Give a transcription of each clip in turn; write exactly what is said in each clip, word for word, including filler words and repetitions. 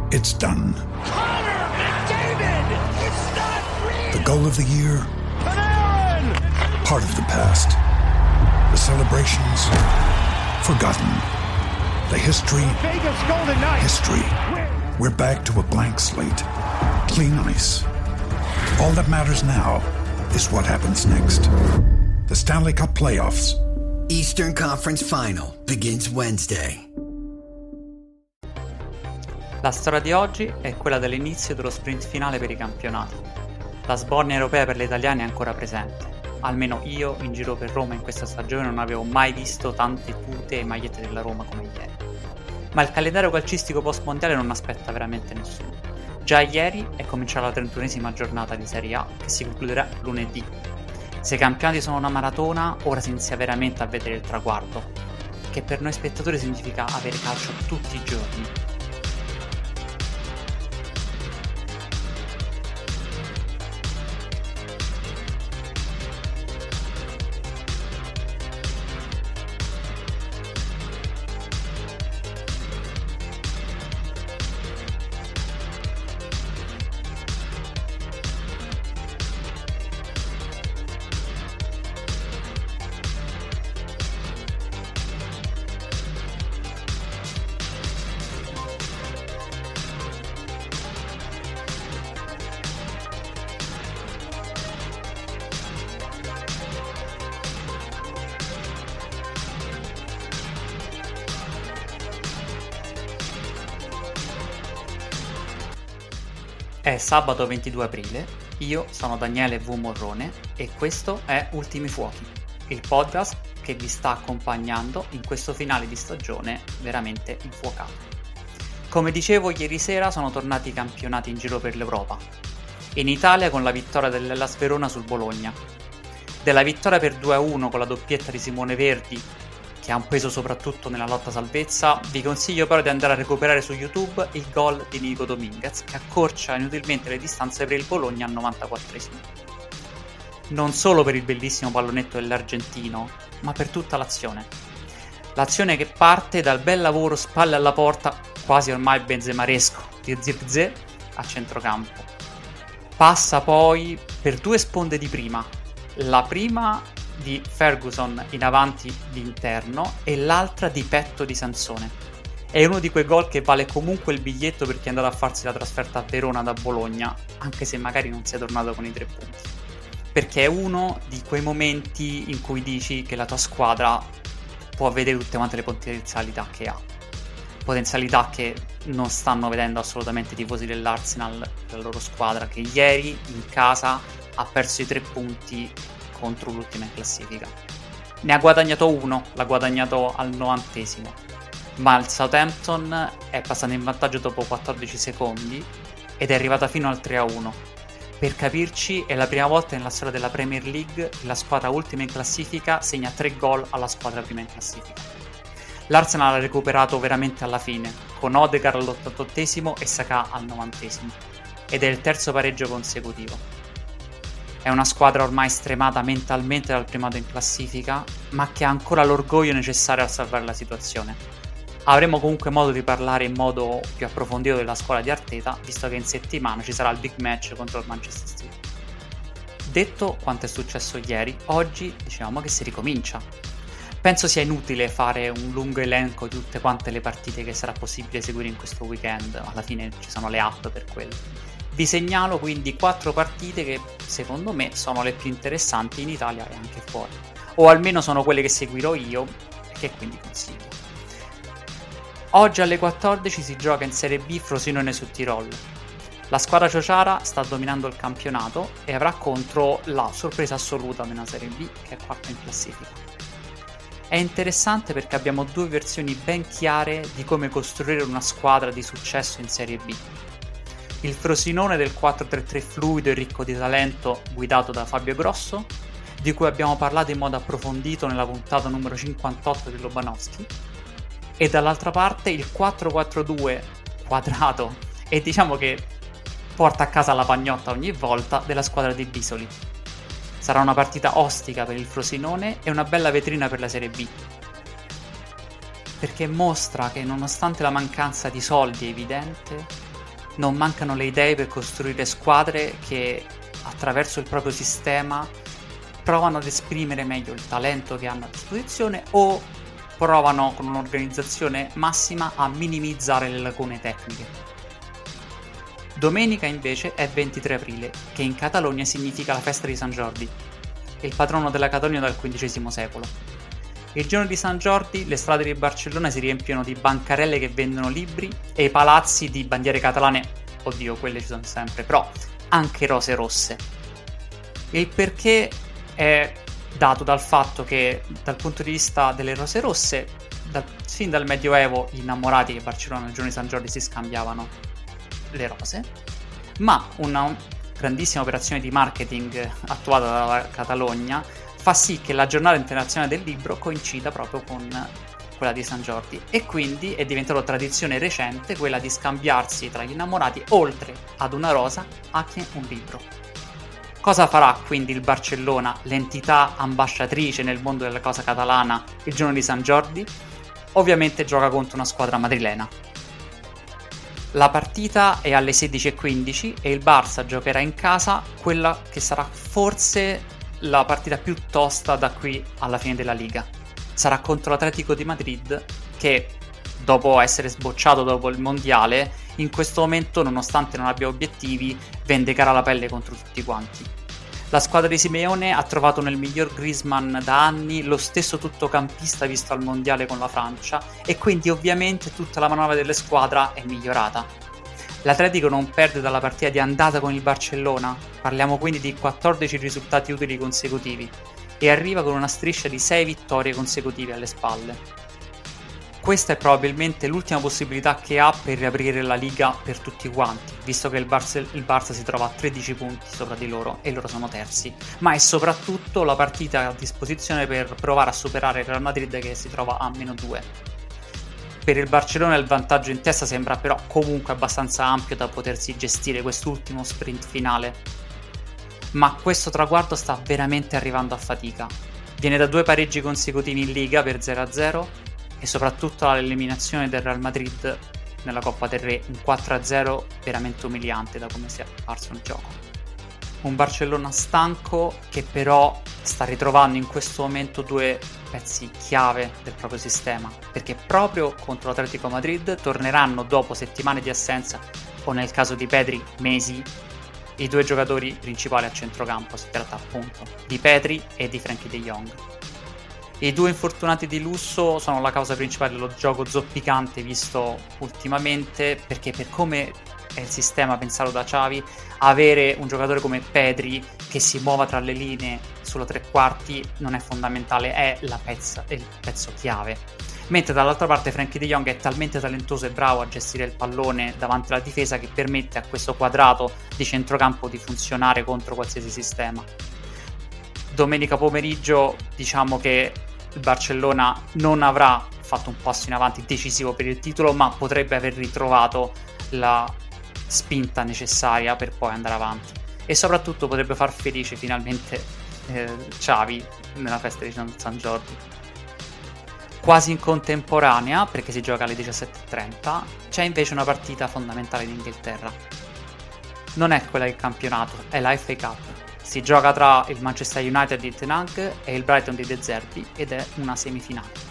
It's done. Connor McDavid! It's not real! The goal of the year? Panarin! Part of the past. The celebrations? Forgotten. The history? Vegas Golden Knights! History. We're back to a blank slate. Clean ice. All that matters now is what happens next. The Stanley Cup Playoffs. Eastern Conference Final begins Wednesday. La storia di oggi è quella dell'inizio dello sprint finale per i campionati. La sbornia europea per gli italiani è ancora presente. Almeno io, in giro per Roma in questa stagione, non avevo mai visto tante tute e magliette della Roma come ieri. Ma il calendario calcistico post-mondiale non aspetta veramente nessuno. Già ieri è cominciata la trentunesima giornata di Serie A, che si concluderà lunedì. Se i campionati sono una maratona, ora si inizia veramente a vedere il traguardo, che per noi spettatori significa avere calcio tutti i giorni. È sabato ventidue aprile, io sono Daniele V. Morrone e questo è Ultimi Fuochi, il podcast che vi sta accompagnando in questo finale di stagione veramente infuocato. Come dicevo, ieri sera sono tornati i campionati in giro per l'Europa. In Italia con la vittoria dell'Hellas Verona sul Bologna. Della vittoria per due a uno con la doppietta di Simone Verdi, che ha un peso soprattutto nella lotta salvezza, vi consiglio però di andare a recuperare su YouTube il gol di Nico Dominguez, che accorcia inutilmente le distanze per il Bologna al novantaquattresimo. Non solo per il bellissimo pallonetto dell'argentino, ma per tutta l'azione. L'azione che parte dal bel lavoro spalle alla porta, quasi ormai benzemaresco, di Zirkzee a centrocampo. Passa poi per due sponde di prima. La prima di Ferguson in avanti di interno e l'altra di petto di Sansone. È uno di quei gol che vale comunque il biglietto per chi è andato a farsi la trasferta a Verona da Bologna, anche se magari non sei tornato con i tre punti. Perché è uno di quei momenti in cui dici che la tua squadra può vedere tutte quante le potenzialità che ha. Potenzialità che non stanno vedendo assolutamente i tifosi dell'Arsenal, della loro squadra, che ieri in casa ha perso i tre punti contro l'ultima in classifica. Ne ha guadagnato uno, l'ha guadagnato al novantesimo, ma il Southampton è passato in vantaggio dopo quattordici secondi ed è arrivata fino al tre a uno. Per capirci, è la prima volta nella storia della Premier League che la squadra ultima in classifica segna tre gol alla squadra prima in classifica. L'Arsenal ha recuperato veramente alla fine, con Odegaard all'ottantottesimo e Saka al novantesimo, ed è il terzo pareggio consecutivo. È una squadra ormai stremata mentalmente dal primato in classifica, ma che ha ancora l'orgoglio necessario a salvare la situazione. Avremo comunque modo di parlare in modo più approfondito della squadra di Arteta, visto che in settimana ci sarà il big match contro il Manchester City. Detto quanto è successo ieri, oggi diciamo che si ricomincia. Penso sia inutile fare un lungo elenco di tutte quante le partite che sarà possibile seguire in questo weekend, alla fine ci sono le app per quello. Vi segnalo quindi quattro partite che secondo me sono le più interessanti in Italia e anche fuori, o almeno sono quelle che seguirò io e che quindi consiglio. Oggi alle quattordici si gioca in Serie B Frosinone su Tirol. La squadra ciociara sta dominando il campionato e avrà contro la sorpresa assoluta nella Serie B, che è quarta in classifica. È interessante perché abbiamo due versioni ben chiare di come costruire una squadra di successo in Serie B. Il Frosinone del quattro tre tre fluido e ricco di talento guidato da Fabio Grosso, di cui abbiamo parlato in modo approfondito nella puntata numero cinquantotto di Lobanowski, e dall'altra parte il quattro quattro due quadrato e diciamo che porta a casa la pagnotta ogni volta della squadra di Bisoli. Sarà una partita ostica per il Frosinone e una bella vetrina per la Serie B, perché mostra che nonostante la mancanza di soldi evidente, non mancano le idee per costruire squadre che attraverso il proprio sistema provano ad esprimere meglio il talento che hanno a disposizione o provano con un'organizzazione massima a minimizzare le lacune tecniche. Domenica invece è ventitré aprile, che in Catalogna significa la festa di San Jordi, il patrono della Catalogna dal quindicesimo secolo. Il giorno di San Jordi le strade di Barcellona si riempiono di bancarelle che vendono libri e i palazzi di bandiere catalane, oddio quelle ci sono sempre, però anche rose rosse. Il perché è dato dal fatto che dal punto di vista delle rose rosse, da, fin dal Medioevo gli innamorati che Barcellona il giorno di San Jordi si scambiavano le rose, ma una grandissima operazione di marketing attuata dalla Catalogna fa sì che la giornata internazionale del libro coincida proprio con quella di San Jordi e quindi è diventata tradizione recente quella di scambiarsi tra gli innamorati oltre ad una rosa anche un libro. Cosa farà quindi il Barcellona, l'entità ambasciatrice nel mondo della cosa catalana, il giorno di San Jordi? Ovviamente gioca contro una squadra madrilena. La partita è alle sedici e quindici e il Barça giocherà in casa quella che sarà forse la partita più tosta da qui alla fine della Liga. Sarà contro l'Atletico di Madrid che, dopo essere sbocciato dopo il mondiale, in questo momento, nonostante non abbia obiettivi, vendicherà la pelle contro tutti quanti. La squadra di Simeone ha trovato nel miglior Griezmann da anni lo stesso tuttocampista visto al mondiale con la Francia e quindi ovviamente tutta la manovra delle squadre è migliorata. L'Atletico non perde dalla partita di andata con il Barcellona, parliamo quindi di quattordici risultati utili consecutivi, e arriva con una striscia di sei vittorie consecutive alle spalle. Questa è probabilmente l'ultima possibilità che ha per riaprire la Liga per tutti quanti, visto che il, Barce- il Barça si trova a tredici punti sopra di loro e loro sono terzi, ma è soprattutto la partita a disposizione per provare a superare il Real Madrid che si trova a meno due. Per il Barcellona il vantaggio in testa sembra però comunque abbastanza ampio da potersi gestire quest'ultimo sprint finale, ma questo traguardo sta veramente arrivando a fatica. Viene da due pareggi consecutivi in Liga per zero a zero e soprattutto l'eliminazione del Real Madrid nella Coppa del Re, un quattro a zero veramente umiliante da come si è apparso il gioco. Un Barcellona stanco che però sta ritrovando in questo momento due pezzi chiave del proprio sistema, perché proprio contro l'Atletico Madrid torneranno dopo settimane di assenza, o nel caso di Pedri mesi, i due giocatori principali a centrocampo. Si tratta appunto di Pedri e di Frenkie de Jong. I due infortunati di lusso sono la causa principale dello gioco zoppicante visto ultimamente, perché per come è il sistema pensato da Xavi, avere un giocatore come Pedri che si muova tra le linee sulla tre quarti non è fondamentale, è, la pezza, è il pezzo chiave. Mentre dall'altra parte Frenkie de Jong è talmente talentoso e bravo a gestire il pallone davanti alla difesa che permette a questo quadrato di centrocampo di funzionare contro qualsiasi sistema. Domenica pomeriggio diciamo che il Barcellona non avrà fatto un passo in avanti decisivo per il titolo, ma potrebbe aver ritrovato la spinta necessaria per poi andare avanti e soprattutto potrebbe far felice finalmente eh, Xavi nella festa di San Jordi. Quasi in contemporanea, perché si gioca alle diciassette e trenta, c'è invece una partita fondamentale in Inghilterra. Non è quella del campionato, è la F A Cup. Si gioca tra il Manchester United di Ten Hag e il Brighton di De Zerbi ed è una semifinale.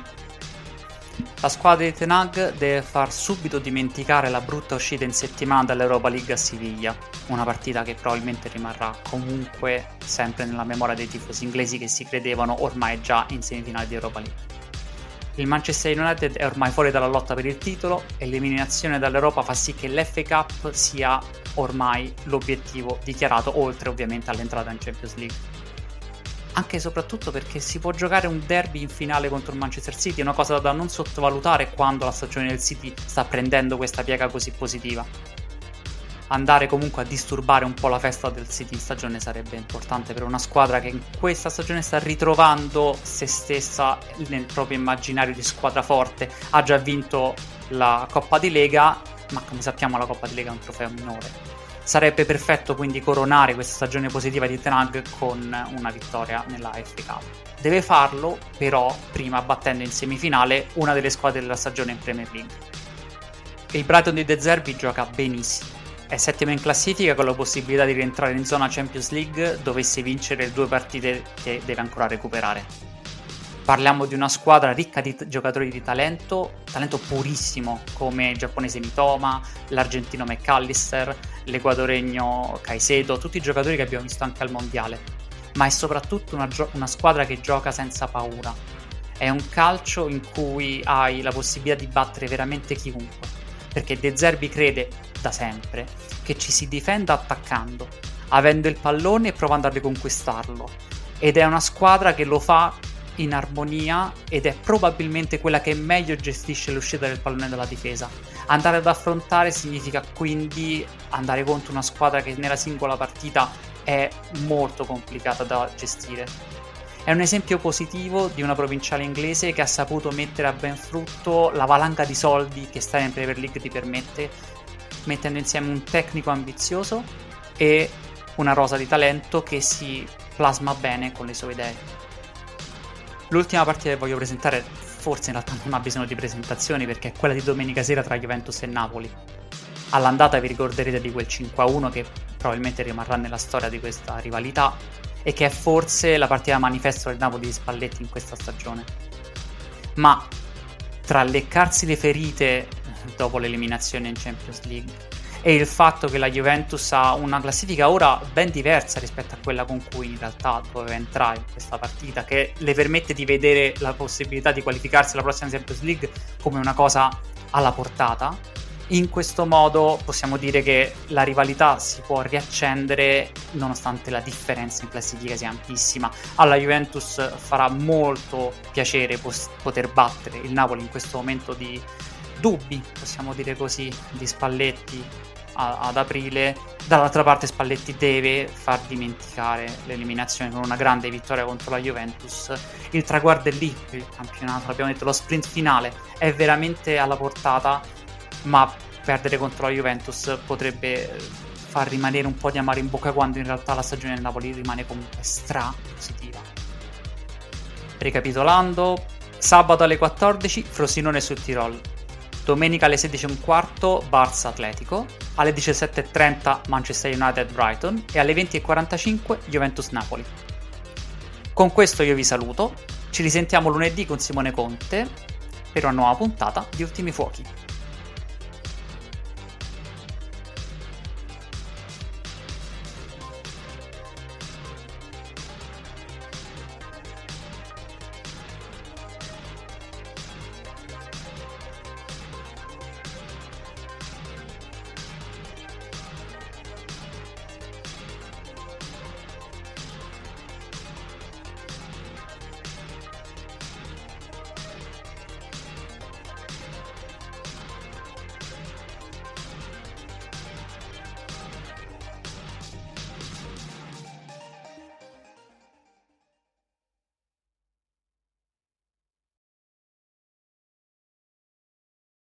La squadra di Ten Hag deve far subito dimenticare la brutta uscita in settimana dall'Europa League a Siviglia, una partita che probabilmente rimarrà comunque sempre nella memoria dei tifosi inglesi che si credevano ormai già in semifinale di Europa League. Il Manchester United è ormai fuori dalla lotta per il titolo e l'eliminazione dall'Europa fa sì che l'F A Cup sia ormai l'obiettivo dichiarato, oltre ovviamente all'entrata in Champions League. Anche e soprattutto perché si può giocare un derby in finale contro il Manchester City, una cosa da non sottovalutare quando la stagione del City sta prendendo questa piega così positiva. Andare comunque a disturbare un po' la festa del City in stagione sarebbe importante per una squadra che in questa stagione sta ritrovando se stessa nel proprio immaginario di squadra forte. Ha già vinto la Coppa di Lega, ma come sappiamo la Coppa di Lega è un trofeo minore. Sarebbe perfetto quindi coronare questa stagione positiva di Ten Hag con una vittoria nella F A Cup. Deve farlo però prima battendo in semifinale una delle squadre della stagione in Premier League. Il Brighton di De Zerbi gioca benissimo. È settimo in classifica con la possibilità di rientrare in zona Champions League dovesse vincere le due partite che deve ancora recuperare. Parliamo di una squadra ricca di t- giocatori di talento, talento purissimo come il giapponese Mitoma, l'argentino McAllister, l'equadoregno Caicedo, tutti i giocatori che abbiamo visto anche al mondiale. Ma è soprattutto una, gio- una squadra che gioca senza paura. È un calcio in cui hai la possibilità di battere veramente chiunque, perché De Zerbi crede da sempre che ci si difenda attaccando, avendo il pallone e provando a riconquistarlo, ed è una squadra che lo fa in armonia ed è probabilmente quella che meglio gestisce l'uscita del pallone dalla difesa. Andare ad affrontare significa quindi andare contro una squadra che nella singola partita è molto complicata da gestire. È un esempio positivo di una provinciale inglese che ha saputo mettere a ben frutto la valanga di soldi che stare in Premier League ti permette, mettendo insieme un tecnico ambizioso e una rosa di talento che si plasma bene con le sue idee. L'ultima partita che voglio presentare forse in realtà non ha bisogno di presentazioni, perché è quella di domenica sera tra Juventus e Napoli. All'andata vi ricorderete di quel cinque a uno che probabilmente rimarrà nella storia di questa rivalità e che è forse la partita manifesto del Napoli di Spalletti in questa stagione. Ma tra leccarsi le ferite dopo l'eliminazione in Champions League e il fatto che la Juventus ha una classifica ora ben diversa rispetto a quella con cui in realtà doveva entrare in questa partita, che le permette di vedere la possibilità di qualificarsi alla prossima Champions League come una cosa alla portata, in questo modo possiamo dire che la rivalità si può riaccendere nonostante la differenza in classifica sia ampissima. Alla Juventus farà molto piacere pos- poter battere il Napoli in questo momento di dubbi, possiamo dire così, di Spalletti a- ad aprile. Dall'altra parte Spalletti deve far dimenticare l'eliminazione con una grande vittoria contro la Juventus. Il traguardo è lì per il campionato, abbiamo detto, lo sprint finale è veramente alla portata, ma perdere contro la Juventus potrebbe far rimanere un po' di amaro in bocca, quando in realtà la stagione del Napoli rimane comunque stra positiva. Ricapitolando: sabato alle quattordici Frosinone sul Tirol, domenica alle sedici e un quarto Barça Atletico, alle diciassette e trenta Manchester United Brighton e alle venti e quarantacinque Juventus Napoli. Con questo io vi saluto, ci risentiamo lunedì con Simone Conte per una nuova puntata di Ultimi Fuochi.